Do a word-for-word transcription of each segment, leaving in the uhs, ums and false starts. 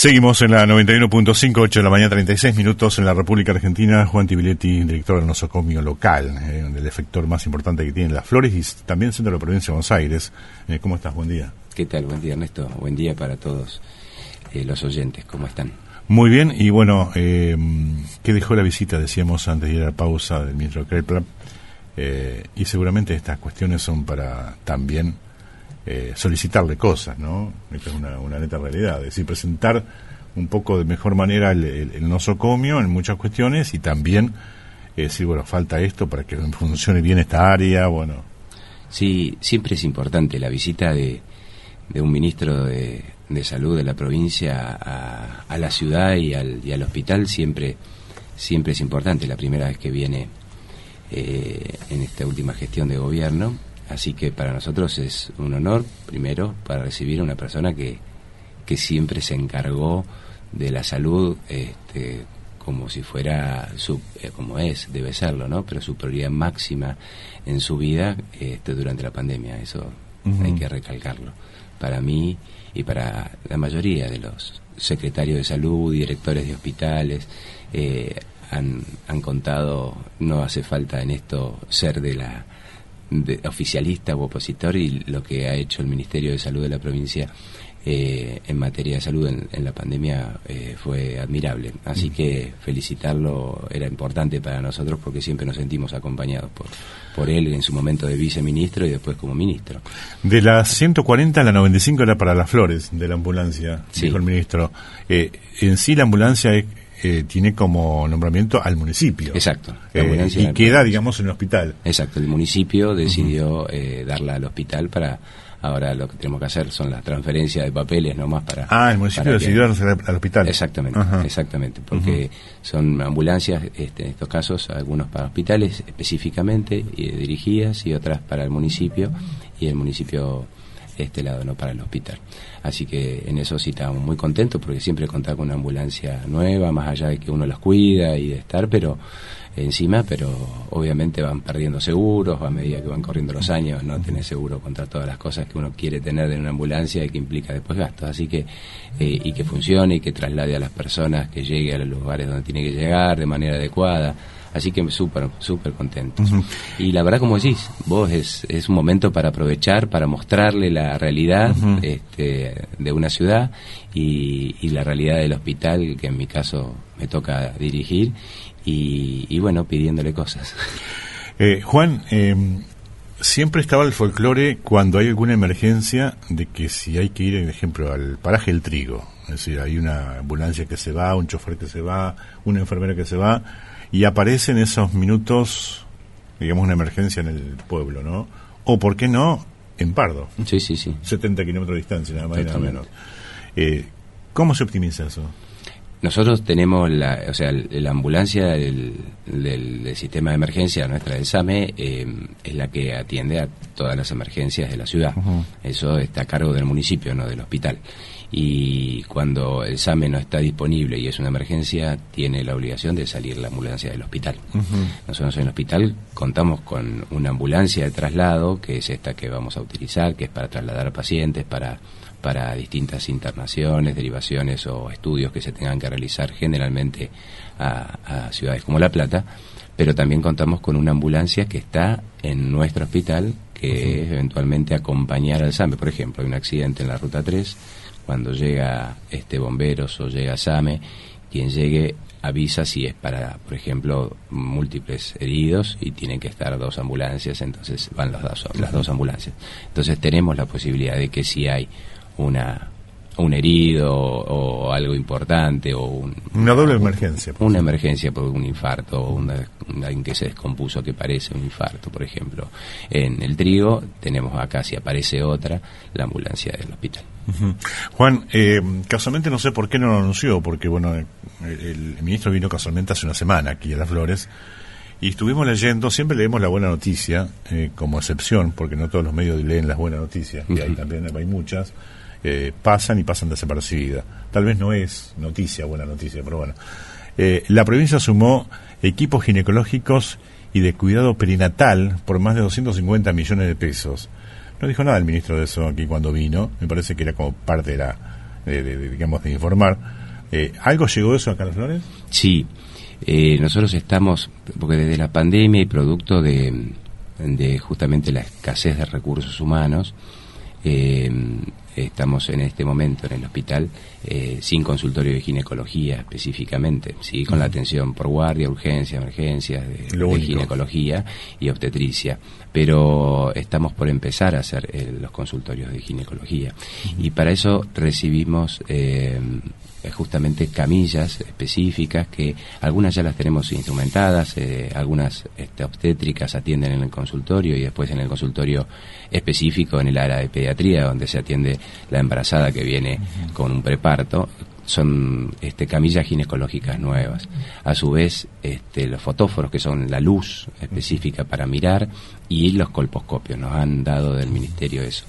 Seguimos en la noventa y uno punto cinco, ocho de la mañana, treinta y seis minutos en la República Argentina. Juan Tibiletti, director del nosocomio local, eh, el efector más importante que tiene Las Flores y también centro de la provincia de Buenos Aires. Eh, ¿Cómo estás? Buen día. ¿Qué tal? Buen día, Ernesto. Buen día para todos eh, los oyentes. ¿Cómo están? Muy bien. Y bueno, eh, ¿qué dejó la visita? Decíamos antes de ir a la pausa del ministro Kreplak. Eh, y seguramente estas cuestiones son para también eh, solicitarle cosas, ¿no? Esta es una, una neta realidad. Es decir, presentar un poco de mejor manera el, el, el nosocomio en muchas cuestiones y también eh, decir, bueno, falta esto para que funcione bien esta área, bueno. Sí, siempre es importante la visita de, de un ministro de, de salud de la provincia a, a la ciudad y al, y al hospital, siempre, siempre es importante. La primera vez que viene eh, en esta última gestión de gobierno, así que para nosotros es un honor, primero, para recibir a una persona que, que siempre se encargó de la salud este, como si fuera, su, eh, como es, debe serlo, ¿no? Pero su prioridad máxima en su vida este, durante la pandemia, eso uh-huh. hay que recalcarlo. Para mí y para la mayoría de los secretarios de salud, directores de hospitales, eh, han, han contado, no hace falta en esto ser de la de oficialista u opositor, y lo que ha hecho el Ministerio de Salud de la provincia eh, en materia de salud en, en la pandemia eh, fue admirable. Así mm. que felicitarlo era importante para nosotros porque siempre nos sentimos acompañados por, por él en su momento de viceministro y después como ministro. De las ciento cuarenta, la noventa y cinco era para Las Flores, de la ambulancia, sí. dijo el ministro. Eh, en sí la ambulancia es Eh, tiene como nombramiento al municipio. Exacto. Eh, y queda, digamos, en el hospital. Exacto. El municipio decidió uh-huh. eh, darla al hospital para... Ahora lo que tenemos que hacer son las transferencias de papeles nomás para... Ah, el municipio decidió darse al hospital. Exactamente, uh-huh. exactamente. Porque uh-huh. son ambulancias, este, en estos casos, algunos para hospitales específicamente eh, dirigidas y otras para el municipio, y el municipio este lado no para el hospital. Así que en eso sí estábamos muy contentos porque siempre contar con una ambulancia nueva, más allá de que uno las cuida y de estar, pero encima, pero obviamente van perdiendo seguros a medida que van corriendo los años, no tenés seguro contra todas las cosas que uno quiere tener en una ambulancia y que implica después gastos, así que eh, y que funcione y que traslade a las personas, que llegue a los lugares donde tiene que llegar de manera adecuada. Así que súper, súper contentos. Uh-huh. Y la verdad, como decís, vos es, es un momento para aprovechar, para mostrarle la realidad uh-huh. este, de una ciudad y, y la realidad del hospital, que en mi caso me toca dirigir, y, y bueno, pidiéndole cosas. Eh, Juan, eh, siempre estaba el folclore cuando hay alguna emergencia de que si hay que ir, por ejemplo, al paraje del Trigo, es decir, hay una ambulancia que se va, un chofer que se va, una enfermera que se va, y aparece en esos minutos, digamos, una emergencia en el pueblo, ¿no? O, ¿por qué no?, en Pardo. Sí, sí, sí. setenta kilómetros de distancia, nada más y nada menos. Eh, ¿Cómo se optimiza eso? Nosotros tenemos la, o sea, la ambulancia del, del, del sistema de emergencia nuestra del SAME eh, es la que atiende a todas las emergencias de la ciudad. Uh-huh. Eso está a cargo del municipio, no del hospital. Y cuando el SAME no está disponible y es una emergencia, tiene la obligación de salir la ambulancia del hospital. Uh-huh. Nosotros en el hospital contamos con una ambulancia de traslado, que es esta que vamos a utilizar, que es para trasladar a pacientes, para para distintas internaciones, derivaciones o estudios que se tengan que realizar generalmente a, a ciudades como La Plata, pero también contamos con una ambulancia que está en nuestro hospital, que uh-huh. es eventualmente acompañar al SAME. Por ejemplo, hay un accidente en la Ruta tres, cuando llega este bomberos o llega SAME, quien llegue avisa si es para, por ejemplo, múltiples heridos y tienen que estar dos ambulancias, entonces van los dos, las dos ambulancias. Entonces tenemos la posibilidad de que si hay una un herido o, o algo importante o un, una doble emergencia, una emergencia por un infarto o una, una alguien que se descompuso que parece un infarto, por ejemplo, en el Trigo tenemos acá, si aparece otra, la ambulancia del hospital. Uh-huh. Juan, eh, casualmente no sé por qué no lo anunció, porque bueno, el, el ministro vino casualmente hace una semana aquí a Las Flores y estuvimos leyendo, siempre leemos la buena noticia eh, como excepción, porque no todos los medios leen las buenas noticias, y uh-huh. hay también hay muchas. Eh, pasan y pasan desapercibidas. Tal vez no es noticia, buena noticia, pero bueno. Eh, la provincia sumó equipos ginecológicos y de cuidado perinatal por más de doscientos cincuenta millones de pesos. No dijo nada el ministro de eso aquí cuando vino, me parece que era como parte de la de, de, de digamos, de informar. Eh, ¿Algo llegó eso acá a Las Flores? Sí, eh, nosotros estamos, porque desde la pandemia y producto de, de justamente la escasez de recursos humanos, eh, estamos en este momento en el hospital eh, sin consultorio de ginecología específicamente, sí, con la atención por guardia, urgencia, emergencias, de, de ginecología y obstetricia, pero estamos por empezar a hacer eh, los consultorios de ginecología. Uh-huh. Y para eso recibimos eh, justamente camillas específicas, que algunas ya las tenemos instrumentadas, eh, algunas este, obstétricas atienden en el consultorio y después en el consultorio específico en el área de pediatría, donde se atiende la embarazada que viene uh-huh. con un preparto, son este, camillas ginecológicas nuevas. A su vez, este, los fotóforos, que son la luz específica para mirar, y los colposcopios, nos han dado del ministerio eso.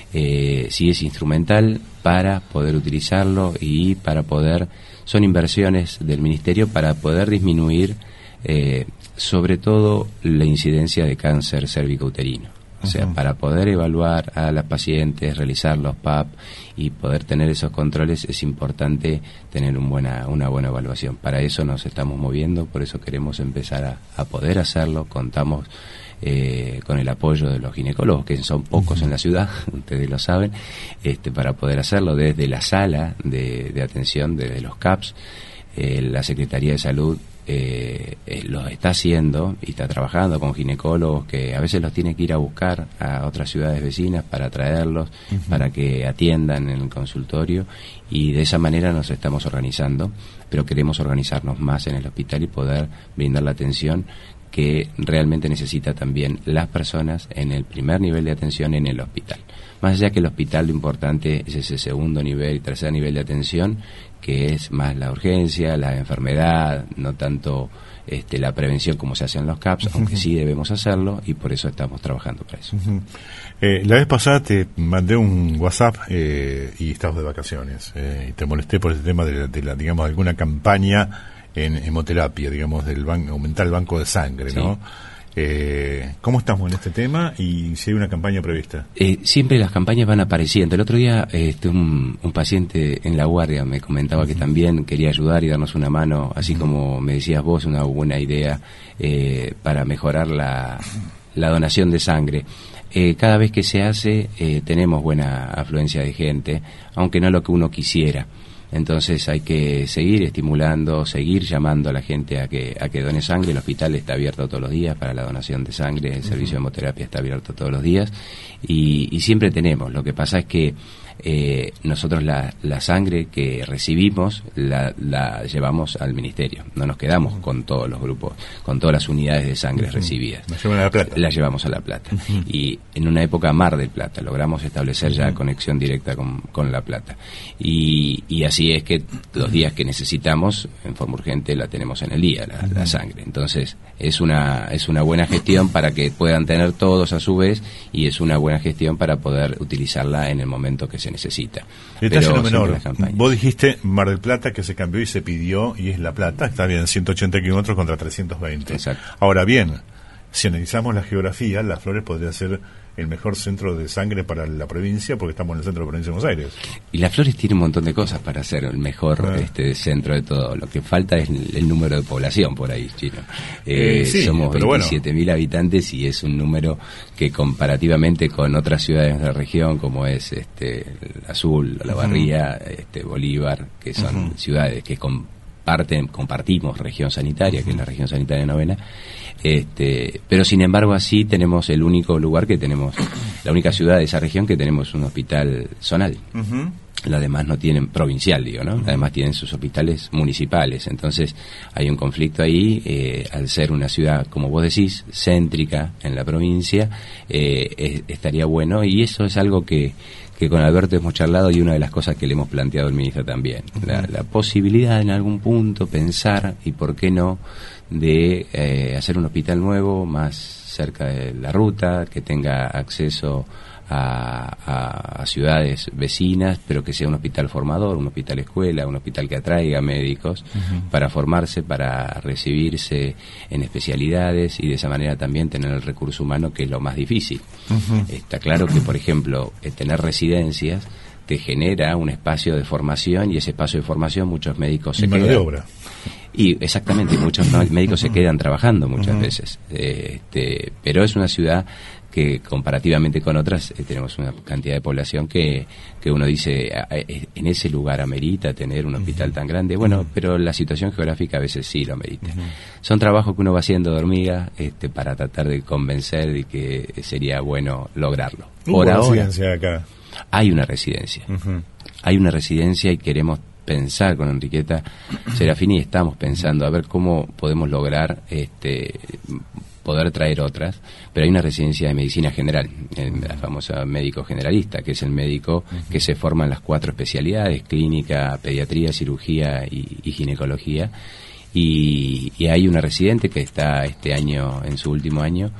Eh, sí es instrumental para poder utilizarlo y para poder, son inversiones del ministerio para poder disminuir eh, sobre todo la incidencia de cáncer cérvico-uterino. O sea, uh-huh. para poder evaluar a las pacientes, realizar los P A P y poder tener esos controles, es importante tener un buena, una buena evaluación. Para eso nos estamos moviendo, por eso queremos empezar a, a poder hacerlo. Contamos eh, con el apoyo de los ginecólogos, que son pocos uh-huh. en la ciudad, ustedes lo saben, este, para poder hacerlo desde la sala de, de atención, desde los C A P S. Eh, la Secretaría de Salud Eh, eh, lo está haciendo y está trabajando con ginecólogos que a veces los tiene que ir a buscar a otras ciudades vecinas para traerlos, uh-huh. para que atiendan en el consultorio, y de esa manera nos estamos organizando, pero queremos organizarnos más en el hospital y poder brindar la atención que realmente necesita también las personas en el primer nivel de atención en el hospital. Más allá que el hospital, lo importante es ese segundo nivel y tercer nivel de atención, que es más la urgencia, la enfermedad, no tanto este, la prevención como se hace en los C A P S, uh-huh. aunque sí debemos hacerlo, y por eso estamos trabajando para eso. Uh-huh. Eh, la vez pasada te mandé un WhatsApp eh, y estabas de vacaciones, eh, y te molesté por ese tema de la, de la digamos, alguna campaña en hemoterapia, digamos, del ban- aumentar el banco de sangre, ¿no? Sí. Eh, ¿Cómo estamos en este tema y si hay una campaña prevista? Eh, siempre las campañas van apareciendo. El otro día este, un, un paciente en la guardia me comentaba uh-huh. que también quería ayudar y darnos una mano, así uh-huh. como me decías vos, una buena idea eh, para mejorar la, la donación de sangre. Eh, cada vez que se hace eh, tenemos buena afluencia de gente, aunque no lo que uno quisiera. Entonces hay que seguir estimulando, seguir llamando a la gente a que a que done sangre. El hospital está abierto todos los días para la donación de sangre, el servicio de hemoterapia está abierto todos los días, y, y siempre tenemos. Lo que pasa es que eh, nosotros la, la sangre que recibimos la, la llevamos al ministerio, no nos quedamos con todos los grupos, con todas las unidades de sangre uh-huh. recibidas. La llevan a La Plata. La llevamos a La Plata. Uh-huh. Y en una época Mar del Plata logramos establecer uh-huh. ya conexión directa con, con La Plata. Y, y así es que los días que necesitamos en forma urgente la tenemos en el día, la, uh-huh. la sangre. Entonces es una es una buena gestión para que puedan tener todos a su vez, y es una buena gestión para poder utilizarla en el momento que se necesita. Detalle no menor, vos dijiste Mar del Plata, que se cambió y se pidió, y es La Plata, está bien, ciento ochenta kilómetros contra trescientos veinte. Exacto. Ahora bien, si analizamos la geografía, Las Flores podría ser el mejor centro de sangre para la provincia, porque estamos en el centro de la provincia de Buenos Aires. Y Las Flores tiene un montón de cosas para ser el mejor ah. este centro de todo. Lo que falta es el, el número de población por ahí, Chino. Eh, eh, sí, somos veintisiete mil bueno. habitantes, y es un número que comparativamente con otras ciudades de la región, como es este Azul, La Barría, uh-huh. este Bolívar, que son uh-huh. ciudades que comparten, compartimos región sanitaria, uh-huh. que es la región sanitaria novena, Este, pero sin embargo así tenemos el único lugar que tenemos, la única ciudad de esa región que tenemos un hospital zonal. Uh-huh. Las demás no tienen, provincial digo, ¿no? Uh-huh. Además tienen sus hospitales municipales. Entonces hay un conflicto ahí, eh, al ser una ciudad, como vos decís, céntrica en la provincia, eh, es, estaría bueno, y eso es algo que que con Alberto hemos charlado, y una de las cosas que le hemos planteado al ministro también, uh-huh. la, la posibilidad en algún punto pensar, y por qué no, de eh, hacer un hospital nuevo más cerca de la ruta, que tenga acceso a, a, a ciudades vecinas, pero que sea un hospital formador, un hospital escuela, un hospital que atraiga médicos uh-huh. para formarse, para recibirse en especialidades, y de esa manera también tener el recurso humano, que es lo más difícil. Uh-huh. Está claro que, por ejemplo, eh, tener residencias te genera un espacio de formación, y ese espacio de formación muchos médicos y se mano quedan. de obra. Y exactamente, muchos médicos se quedan trabajando muchas uh-huh. veces. Eh, este, pero es una ciudad que comparativamente con otras eh, tenemos una cantidad de población que, que uno dice, eh, en ese lugar amerita tener un hospital uh-huh. tan grande. Bueno, uh-huh. pero la situación geográfica a veces sí lo amerita. Uh-huh. Son trabajos que uno va haciendo de hormiga este, para tratar de convencer de que sería bueno lograrlo. Por ahora residencia acá. Hay una residencia. Uh-huh. Hay una residencia y queremos pensar con Enriqueta Serafini, estamos pensando a ver cómo podemos lograr este poder traer otras, pero hay una residencia de medicina general, el, la famosa médico generalista, que es el médico uh-huh. que se forma en las cuatro especialidades: clínica, pediatría, cirugía y, y ginecología, y, y hay una residente que está este año en su último año,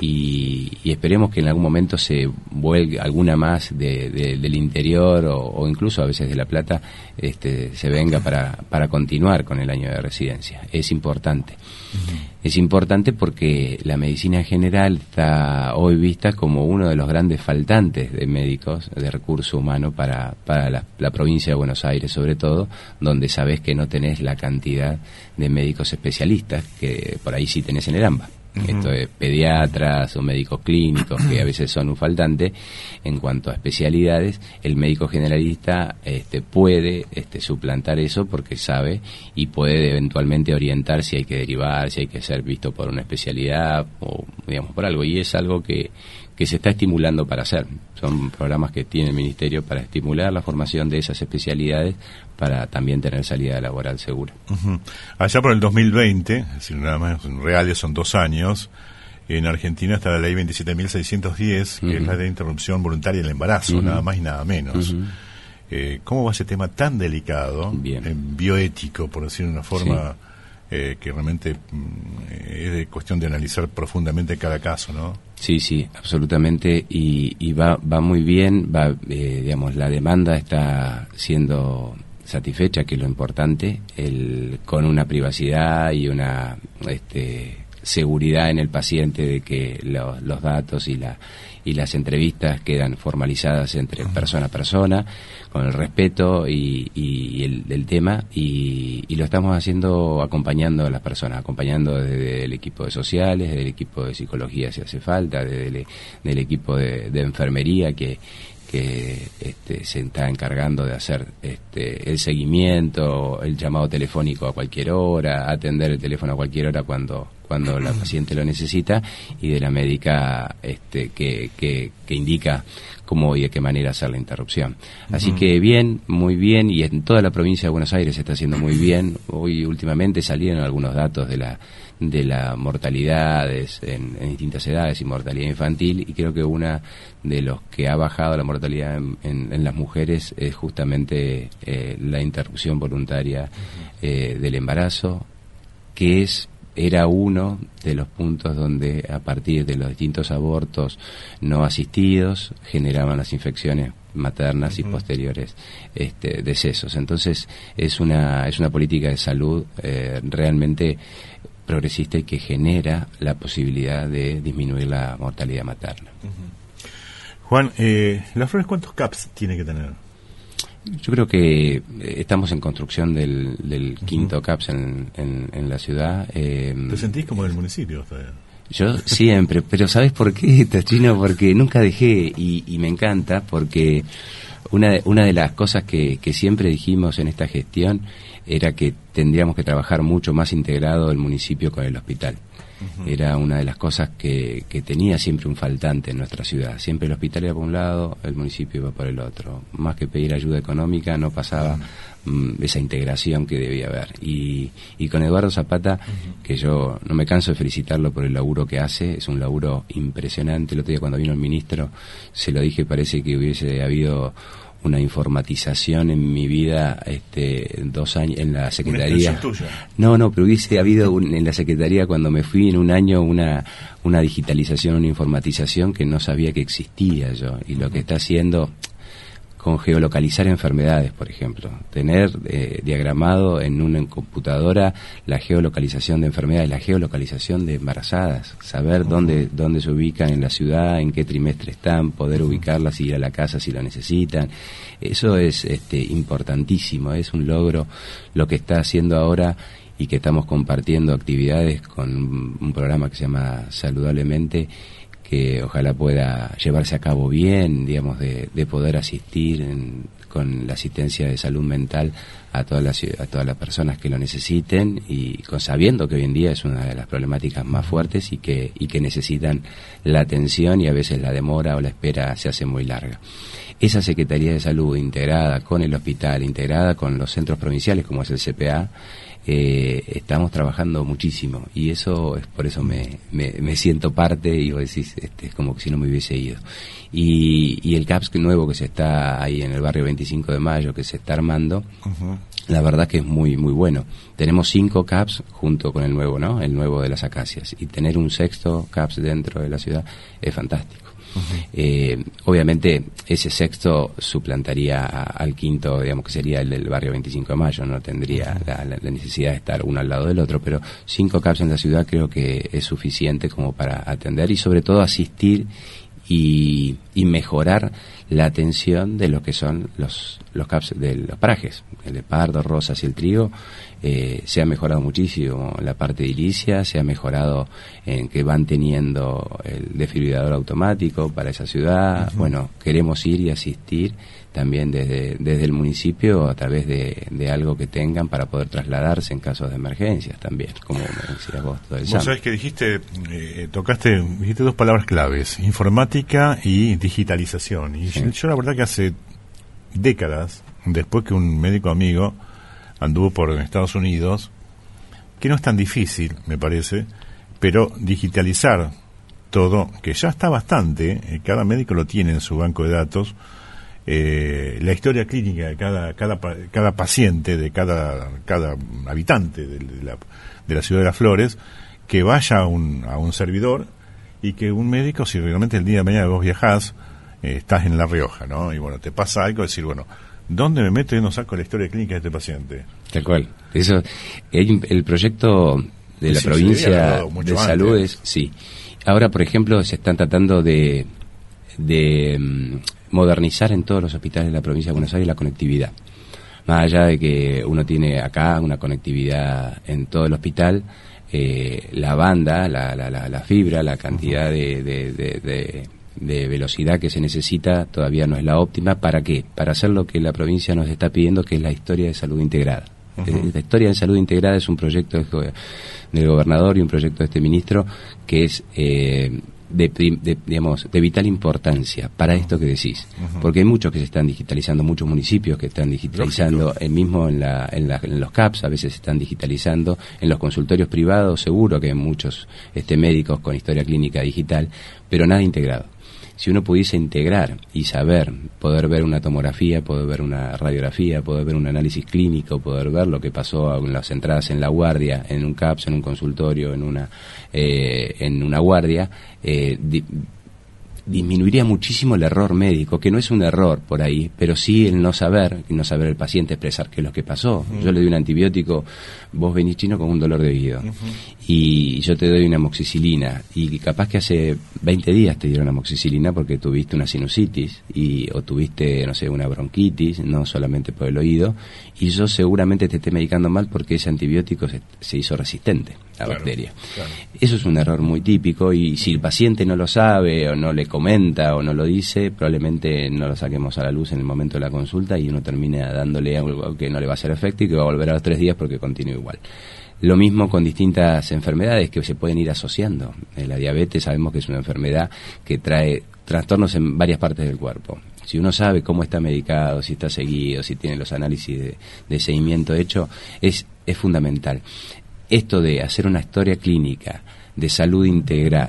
y, y esperemos que en algún momento se vuelque alguna más de, de, del interior o, o incluso a veces de La Plata, este, se venga para, para continuar con el año de residencia. Es importante. Uh-huh. Es importante porque la medicina general está hoy vista como uno de los grandes faltantes de médicos, de recurso humano para, para la, la provincia de Buenos Aires, sobre todo, donde sabés que no tenés la cantidad de médicos especialistas que por ahí sí tenés en el AMBA. Uh-huh. Esto es pediatras o médicos clínicos, que a veces son un faltante. En cuanto a especialidades, el médico generalista este, puede este, suplantar eso, porque sabe y puede eventualmente orientar si hay que derivar, si hay que ser visto por una especialidad o digamos por algo, y es algo que, que se está estimulando para hacer. Son programas que tiene el Ministerio para estimular la formación de esas especialidades, para también tener salida laboral segura. Uh-huh. Allá por el dos mil veinte, es decir, nada más en reales son dos años, en Argentina está la ley veintisiete mil seiscientos diez, que uh-huh. es la de interrupción voluntaria del embarazo, uh-huh. nada más y nada menos. Uh-huh. Eh, ¿Cómo va ese tema tan delicado, eh, bioético, por decir de una forma, sí. eh, que realmente mm, es de cuestión de analizar profundamente cada caso, ¿no? Sí, sí, absolutamente, y, y va, va muy bien, va, eh, digamos, la demanda está siendo satisfecha, que es lo importante, el, con una privacidad y una este, seguridad en el paciente de que lo, los datos y la y las entrevistas quedan formalizadas entre persona a persona, con el respeto y, y, y el del tema, y, y lo estamos haciendo acompañando a las personas, acompañando desde el equipo de sociales, desde el equipo de psicología si hace falta, desde el del equipo de, de enfermería que que este, se está encargando de hacer este, el seguimiento, el llamado telefónico a cualquier hora, atender el teléfono a cualquier hora cuando cuando la paciente lo necesita, y de la médica este, que, que, que indica cómo y de qué manera hacer la interrupción. Así uh-huh. que bien, muy bien, y en toda la provincia de Buenos Aires se está haciendo muy bien. Hoy últimamente salieron algunos datos de la de la mortalidades en, en distintas edades y mortalidad infantil, y creo que una de los que ha bajado la mortalidad en, en, en las mujeres es justamente eh, la interrupción voluntaria uh-huh. eh, del embarazo, que es era uno de los puntos donde a partir de los distintos abortos no asistidos generaban las infecciones maternas uh-huh. y posteriores este, decesos. Entonces es una es una política de salud eh, realmente progresista y que genera la posibilidad de disminuir la mortalidad materna. Uh-huh. Juan, eh, ¿Las Flores cuántos C A Ps tiene que tener? Yo creo que estamos en construcción del, del uh-huh. quinto C A P S en, en, en la ciudad. Eh, ¿Te sentís como en el municipio todavía? Yo siempre, pero ¿sabes por qué, Tachino? Porque nunca dejé, y, y me encanta, porque una de, una de las cosas que, que siempre dijimos en esta gestión era que tendríamos que trabajar mucho más integrado el municipio con el hospital. Uh-huh. Era una de las cosas que, que tenía siempre un faltante en nuestra ciudad. Siempre el hospital iba por un lado, el municipio iba por el otro. Más que pedir ayuda económica, no pasaba uh-huh. um, esa integración que debía haber. Y, y con Eduardo Zapata, uh-huh. que yo no me canso de felicitarlo por el laburo que hace, es un laburo impresionante. El otro día cuando vino el ministro, se lo dije, parece que hubiese habido una informatización en mi vida este dos años en la secretaría. No, no, pero hubiese habido un, en la secretaría cuando me fui en un año una una digitalización, una informatización que no sabía que existía yo, y lo que está haciendo con geolocalizar enfermedades, por ejemplo, tener eh, diagramado en una computadora la geolocalización de enfermedades, la geolocalización de embarazadas, saber dónde dónde se ubican en la ciudad, en qué trimestre están, poder ubicarlas y ir a la casa si lo necesitan. Eso es este, importantísimo, es un logro lo que está haciendo ahora, y que estamos compartiendo actividades con un programa que se llama Saludablemente, que ojalá pueda llevarse a cabo bien, digamos, de, de poder asistir en, con la asistencia de salud mental a todas las a todas las personas que lo necesiten, y con, sabiendo que hoy en día es una de las problemáticas más fuertes y que y que necesitan la atención, y a veces la demora o la espera se hace muy larga. Esa Secretaría de Salud integrada con el hospital, integrada con los centros provinciales como es el C P A, Eh, estamos trabajando muchísimo, y eso es por eso me, me, me siento parte, y vos decís, este, es como que si no me hubiese ido. Y, y el CAPS nuevo que se está ahí en el barrio veinticinco de mayo, que se está armando, uh-huh. La verdad que es muy muy bueno. Tenemos cinco CAPS junto con el nuevo, ¿no? El nuevo de las Acacias, y tener un sexto CAPS dentro de la ciudad es fantástico. Uh-huh. Eh, obviamente ese sexto suplantaría a, al quinto, digamos, que sería el del barrio veinticinco de mayo, no tendría uh-huh. la, la necesidad de estar uno al lado del otro, pero cinco CAPS en la ciudad creo que es suficiente como para atender y sobre todo asistir y, y mejorar la atención de lo que son los los CAPS de los parajes, el de Pardo, Rosas y el Trigo. Eh, se ha mejorado muchísimo la parte edilicia, se ha mejorado en que van teniendo el desfibrilador automático para esa ciudad. Uh-huh. Bueno, queremos ir y asistir también desde desde el municipio a través de, de algo que tengan para poder trasladarse en casos de emergencias también, como me decías vos. Todo el vos sabés que dijiste, eh, tocaste, dijiste dos palabras claves, informática y digitalización. Y sí. yo la verdad que hace décadas, después que un médico amigo anduvo por Estados Unidos, que no es tan difícil, me parece, pero digitalizar todo, que ya está bastante, eh, cada médico lo tiene en su banco de datos, eh, la historia clínica de cada cada cada paciente, de cada cada habitante de, de, la, de la ciudad de Las Flores, que vaya a un, a un servidor, y que un médico, si realmente el día de mañana vos viajás, eh, estás en La Rioja, ¿no? Y bueno, te pasa algo, decir, bueno, ¿dónde me meto y no saco la historia clínica de este paciente? Tal cual. Eso, el, el proyecto de la sí, provincia de salud es, sí. Ahora, por ejemplo, se están tratando de, de um, modernizar en todos los hospitales de la provincia de Buenos Aires la conectividad. Más allá de que uno tiene acá una conectividad en todo el hospital, eh, la banda, la, la, la, la fibra, la cantidad uh-huh. de, de, de, de de velocidad que se necesita todavía no es la óptima. ¿Para qué? Para hacer lo que la provincia nos está pidiendo, que es la historia de salud integrada. Uh-huh. La historia de salud integrada es un proyecto de, del gobernador y un proyecto de este ministro que es eh, de, de, digamos, de vital importancia para esto que decís, uh-huh. porque hay muchos que se están digitalizando, muchos municipios que están digitalizando, el mismo en, la, en, la, en los CAPS a veces se están digitalizando, en los consultorios privados seguro que hay muchos este, médicos con historia clínica digital, pero nada integrado. Si uno pudiese integrar y saber, poder ver una tomografía, poder ver una radiografía, poder ver un análisis clínico, poder ver lo que pasó en las entradas en la guardia, en un CAPS, en un consultorio, en una eh, en una guardia, eh, di, disminuiría muchísimo el error médico, que no es un error por ahí, pero sí el no saber, el no saber el paciente expresar qué es lo que pasó. Uh-huh. Yo le doy un antibiótico, vos venís chino con un dolor de oído, uh-huh. y yo te doy una amoxicilina, y capaz que hace veinte días te dieron amoxicilina porque tuviste una sinusitis, y o tuviste, no sé, una bronquitis, no solamente por el oído, y yo seguramente te esté medicando mal porque ese antibiótico se, se hizo resistente a la claro, bacteria. Claro. Eso es un error muy típico, y si el paciente no lo sabe, o no le comenta, o no lo dice, probablemente no lo saquemos a la luz en el momento de la consulta, y uno termina dándole algo que no le va a hacer efecto y que va a volver a los tres días porque continúa igual. Lo mismo con distintas enfermedades que se pueden ir asociando. La diabetes sabemos que es una enfermedad que trae trastornos en varias partes del cuerpo. Si uno sabe cómo está medicado, si está seguido, si tiene los análisis de, de seguimiento hecho, es, es fundamental. Esto de hacer una historia clínica de salud integral,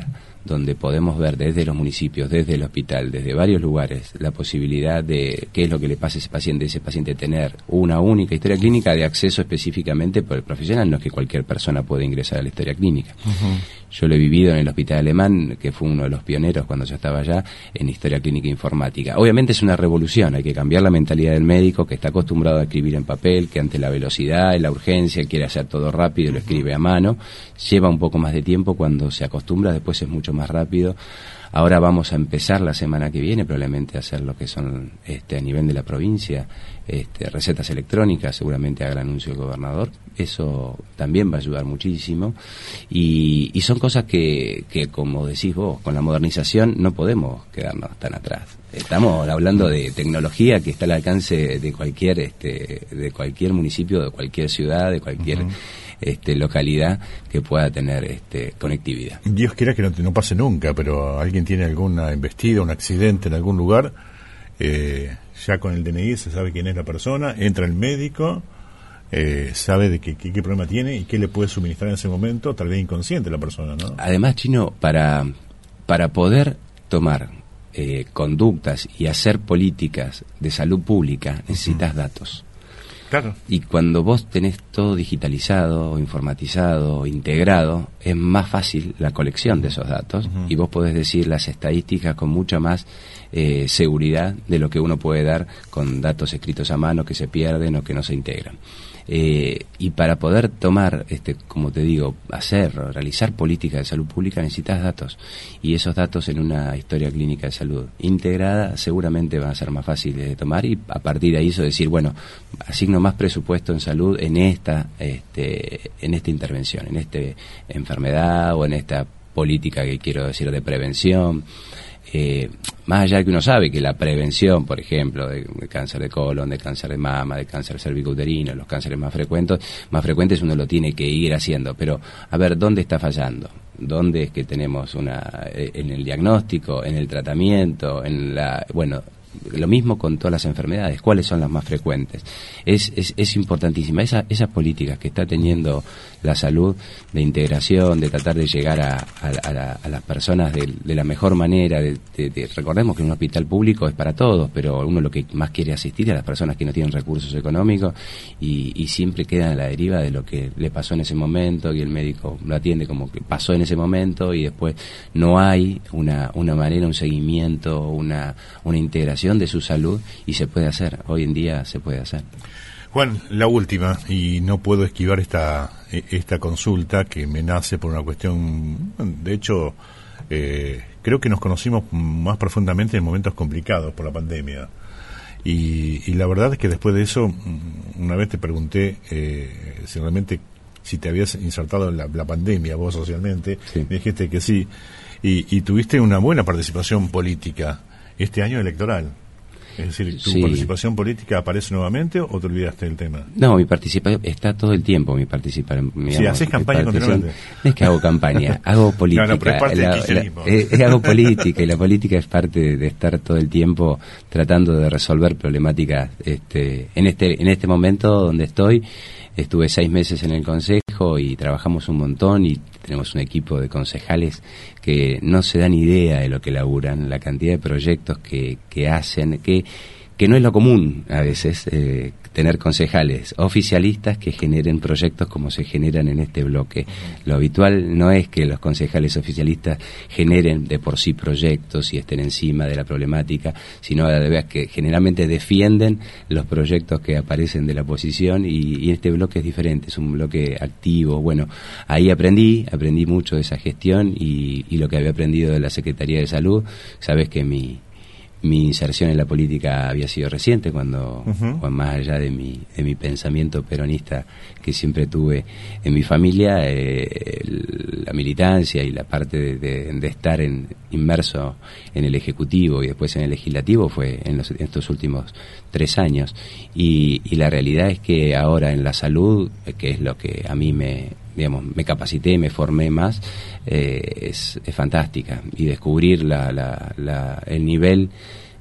donde podemos ver desde los municipios, desde el hospital, desde varios lugares, la posibilidad de qué es lo que le pasa a ese paciente, ese paciente tener una única historia clínica de acceso específicamente por el profesional, no es que cualquier persona puede ingresar a la historia clínica. Uh-huh. Yo lo he vivido en el Hospital Alemán, que fue uno de los pioneros cuando yo estaba allá, en historia clínica informática. Obviamente es una revolución, hay que cambiar la mentalidad del médico, que está acostumbrado a escribir en papel, que ante la velocidad y la urgencia quiere hacer todo rápido y lo escribe a mano. Lleva un poco más de tiempo, cuando se acostumbra después es mucho más rápido. Ahora vamos a empezar la semana que viene probablemente a hacer lo que son este, a nivel de la provincia, este, recetas electrónicas, seguramente haga el anuncio el gobernador. Eso también va a ayudar muchísimo. Y, y son cosas que, que, como decís vos, con la modernización no podemos quedarnos tan atrás. Estamos hablando de tecnología que está al alcance de cualquier, este, de cualquier municipio, de cualquier ciudad, de cualquier... Uh-huh. Este, localidad que pueda tener este, conectividad. Dios quiera que no, no pase nunca, pero alguien tiene alguna embestida, un accidente en algún lugar, eh, ya con el D N I se sabe quién es la persona, entra el médico, eh, sabe de qué, qué, qué problema tiene y qué le puede suministrar en ese momento, tal vez inconsciente la persona, ¿no? Además, Chino, para, para poder tomar eh, conductas y hacer políticas de salud pública necesitas uh-huh. datos. Claro. Y cuando vos tenés todo digitalizado, informatizado, integrado, es más fácil la colección de esos datos uh-huh. y vos podés decir las estadísticas con mucha más eh, seguridad de lo que uno puede dar con datos escritos a mano que se pierden o que no se integran. Eh, y para poder tomar, este, como te digo, hacer, realizar políticas de salud pública necesitas datos, y esos datos en una historia clínica de salud integrada seguramente van a ser más fáciles de tomar, y a partir de ahí eso decir, bueno, asigno más presupuesto en salud en esta, este, en esta intervención, en esta enfermedad o en esta política que quiero decir de prevención. Eh, más allá de que uno sabe que la prevención, por ejemplo, de, de cáncer de colon, de cáncer de mama, de cáncer cervicouterino, los cánceres más frecuentes, más frecuentes uno lo tiene que ir haciendo, pero a ver, ¿dónde está fallando? ¿Dónde es que tenemos una, eh, en el diagnóstico, en el tratamiento, en la, bueno, lo mismo con todas las enfermedades, cuáles son las más frecuentes? Es, es, es importantísima esa, esas políticas que está teniendo la salud de integración, de tratar de llegar a, a, a, la, a las personas de, de la mejor manera. De, de, de, recordemos que un hospital público es para todos, pero uno lo que más quiere asistir es a las personas que no tienen recursos económicos, y, y siempre quedan a la deriva de lo que le pasó en ese momento, y el médico lo atiende como que pasó en ese momento, y después no hay una, una manera, un seguimiento, una, una integración de su salud, y se puede hacer, hoy en día se puede hacer. Juan, la última, y no puedo esquivar esta esta consulta que me nace por una cuestión, de hecho, eh, creo que nos conocimos más profundamente en momentos complicados por la pandemia, y, y la verdad es que después de eso, una vez te pregunté eh, si realmente si te habías insertado en la, la pandemia vos socialmente, sí. Me dijiste que sí, y, y tuviste una buena participación política este año electoral. Es decir, ¿tu sí. participación política aparece nuevamente o te olvidaste del tema? No, mi participación está todo el tiempo, mi participación. Sí, haces campaña continuamente. No es que hago campaña, hago política. No, no, pero es parte la, del kirchnerismo. La, eh, hago política, y la política es parte de, de estar todo el tiempo tratando de resolver problemáticas. Este, en este, en este momento donde estoy, estuve seis meses en el Consejo y trabajamos un montón, y tenemos un equipo de concejales que no se dan idea de lo que laburan, la cantidad de proyectos que, que hacen, que, que no es lo común a veces, eh, tener concejales oficialistas que generen proyectos como se generan en este bloque. Lo habitual no es que los concejales oficialistas generen de por sí proyectos y estén encima de la problemática, sino que generalmente defienden los proyectos que aparecen de la oposición, y, y este bloque es diferente, es un bloque activo. Bueno, ahí aprendí, aprendí mucho de esa gestión, y, y lo que había aprendido de la Secretaría de Salud. Sabes que mi Mi inserción en la política había sido reciente, cuando, uh-huh. cuando más allá de mi, de mi pensamiento peronista que siempre tuve en mi familia, eh, la militancia y la parte de, de, de estar en, inmerso en el Ejecutivo y después en el Legislativo fue en, los, en estos últimos tres años. Y, y la realidad es que ahora en la salud, que es lo que a mí me... digamos, me capacité, me formé más, eh, es, es fantástica, y descubrir la, la, la, el nivel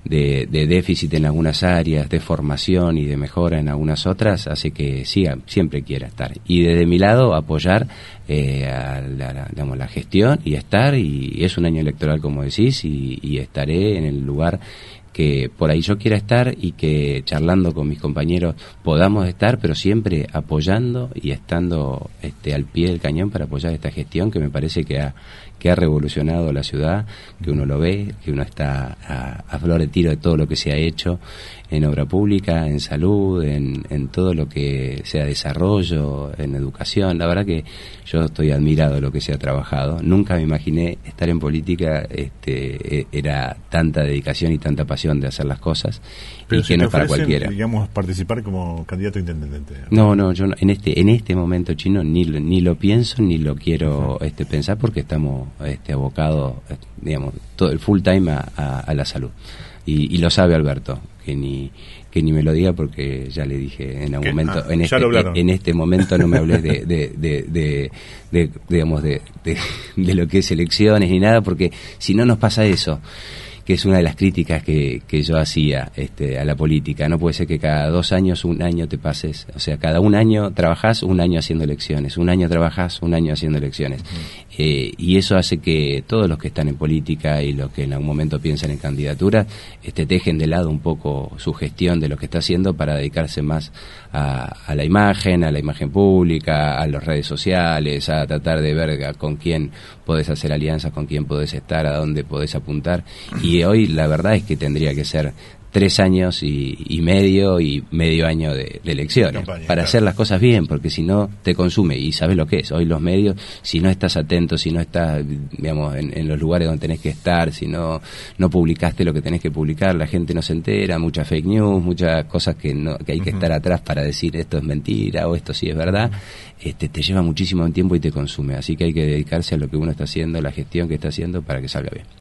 de, de déficit en algunas áreas, de formación y de mejora en algunas otras, hace que siga, siempre quiera estar. Y desde mi lado, apoyar eh, a la, la, digamos, la gestión y estar, y es un año electoral, como decís, y, y estaré en el lugar que por ahí yo quiera estar y que charlando con mis compañeros podamos estar, pero siempre apoyando y estando este, al pie del cañón para apoyar esta gestión que me parece que ha, que ha revolucionado la ciudad, que uno lo ve, que uno está a, a flor de tiro de todo lo que se ha hecho en obra pública, en salud, en, en todo lo que sea desarrollo, en educación. La verdad que yo estoy admirado de lo que se ha trabajado. Nunca me imaginé estar en política, este, era tanta dedicación y tanta pasión de hacer las cosas. Pero y si que no te es para ofrecen, cualquiera. digamos, participar como candidato a intendente. No, no, yo no, en este en este momento, Chino, ni lo, ni lo pienso ni lo quiero uh-huh. este pensar, porque estamos este abocados, digamos, todo el full time a, a, a la salud. Y, y lo sabe Alberto, que ni que ni me lo diga, porque ya le dije en algún momento, ah, en este en este momento no me hables de de, de, de, de digamos de, de de lo que es elecciones ni nada, porque si no nos pasa eso, que es una de las críticas que, que yo hacía este, a la política. No puede ser que cada dos años, un año te pases, o sea, cada un año trabajás, un año haciendo elecciones, un año trabajás, un año haciendo elecciones. Uh-huh. Eh, y eso hace que todos los que están en política y los que en algún momento piensan en candidatura, este, dejen de lado un poco su gestión de lo que está haciendo para dedicarse más a, a la imagen, a la imagen pública, a las redes sociales, a tratar de ver con quién podés hacer alianzas, con quién podés estar, a dónde podés apuntar. Y hoy la verdad es que tendría que ser tres años y, y medio y medio año de, de elecciones campaña, para claro. hacer las cosas bien, porque si no te consume. Y sabes lo que es hoy los medios, si no estás atento, si no estás, digamos, en, en los lugares donde tenés que estar, si no no publicaste lo que tenés que publicar, la gente no se entera, muchas fake news, muchas cosas que no que hay uh-huh. que estar atrás para decir esto es mentira o esto sí es verdad. Este te lleva muchísimo tiempo y te consume, así que hay que dedicarse a lo que uno está haciendo, la gestión que está haciendo, para que salga bien.